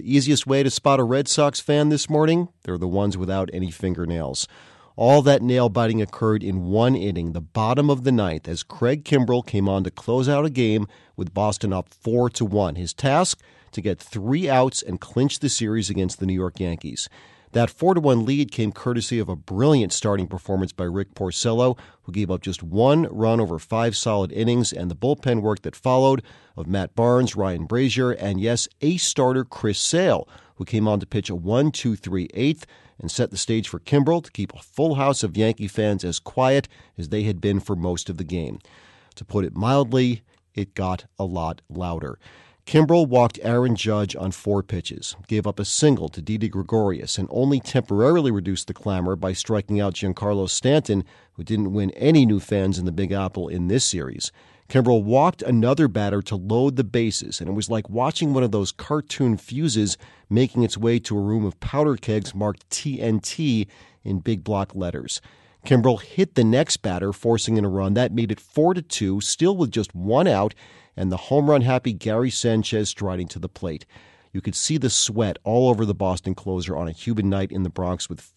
The easiest way to spot a Red Sox fan this morning? They're the ones without any fingernails. All that nail-biting occurred in one inning, the bottom of the ninth, as Craig Kimbrel came on to close out a game with Boston up 4-1. His task? To get 3 outs and clinch the series against the New York Yankees. That 4-1 lead came courtesy of a brilliant starting performance by Rick Porcello, who gave up just 1 run over 5 solid innings, and the bullpen work that followed of Matt Barnes, Ryan Brazier, and yes, ace starter Chris Sale, who came on to pitch a 1-2-3 eighth and set the stage for Kimbrel to keep a full house of Yankee fans as quiet as they had been for most of the game. To put it mildly, it got a lot louder. Kimbrel walked Aaron Judge on 4 pitches, gave up a single to Didi Gregorius, and only temporarily reduced the clamor by striking out Giancarlo Stanton, who didn't win any new fans in the Big Apple in this series. Kimbrel walked another batter to load the bases, and it was like watching one of those cartoon fuses making its way to a room of powder kegs marked TNT in big block letters. Kimbrel hit the next batter, forcing in a run. That made it 4-2, still with just 1 out, and the home run-happy Gary Sanchez striding to the plate. You could see the sweat all over the Boston closer on a humid night in the Bronx, with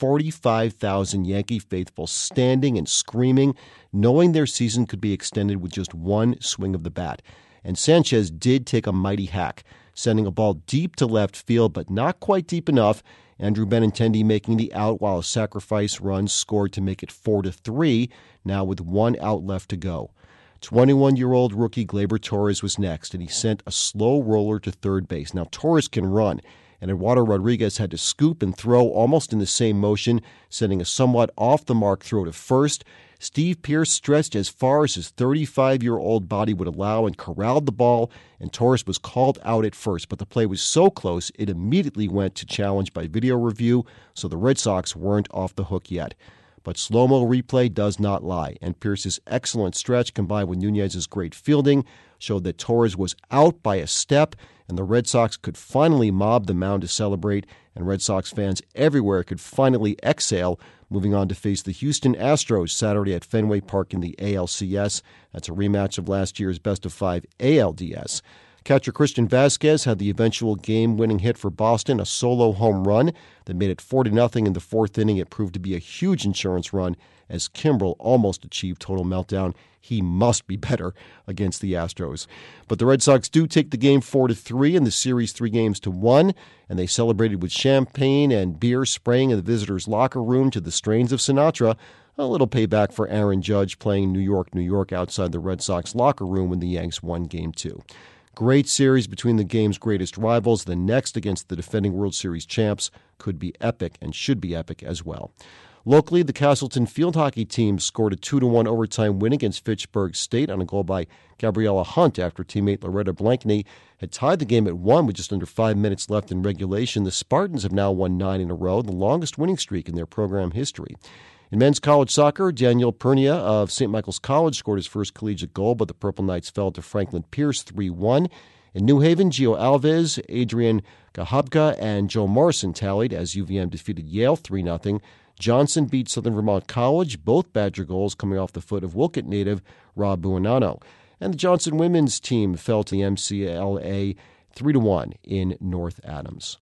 45,000 Yankee faithful standing and screaming, knowing their season could be extended with just 1 swing of the bat. And Sanchez did take a mighty hack, sending a ball deep to left field, but not quite deep enough. Andrew Benintendi making the out while a sacrifice run scored to make it 4-3, now with 1 out left to go. 21-year-old rookie Gleyber Torres was next, and he sent a slow roller to third base. Now, Torres can run, and Eduardo Rodriguez had to scoop and throw almost in the same motion, sending a somewhat off-the-mark throw to first. Steve Pearce stretched as far as his 35-year-old body would allow and corralled the ball, and Torres was called out at first. But the play was so close, it immediately went to challenge by video review, so the Red Sox weren't off the hook yet. But slow-mo replay does not lie, and Pearce's excellent stretch combined with Nunez's great fielding showed that Torres was out by a step, and the Red Sox could finally mob the mound to celebrate, and Red Sox fans everywhere could finally exhale, moving on to face the Houston Astros Saturday at Fenway Park in the ALCS. That's a rematch of last year's best-of-5 ALDS. Catcher Christian Vasquez had the eventual game-winning hit for Boston, a solo home run that made it 4-0 in the 4th inning. It proved to be a huge insurance run as Kimbrel almost achieved total meltdown. He must be better against the Astros. But the Red Sox do take the game 4-3 and the series 3-1, and they celebrated with champagne and beer spraying in the visitors' locker room to the strains of Sinatra. A little payback for Aaron Judge playing New York, New York outside the Red Sox locker room when the Yanks won Game 2. Great series between the game's greatest rivals. The next against the defending World Series champs could be epic and should be epic as well. Locally, the Castleton field hockey team scored a 2-1 overtime win against Fitchburg State on a goal by Gabriella Hunt after teammate Loretta Blankney had tied the game at 1 with just under 5 minutes left in regulation. The Spartans have now won 9 in a row, the longest winning streak in their program history. In men's college soccer, Daniel Pernia of St. Michael's College scored his first collegiate goal, but the Purple Knights fell to Franklin Pierce 3-1. In New Haven, Gio Alves, Adrian Gahabka, and Joe Morrison tallied as UVM defeated Yale 3-0. Johnson beat Southern Vermont College, both Badger goals coming off the foot of Wilkett native Rob Buonanno. And the Johnson women's team fell to the MCLA 3-1 in North Adams.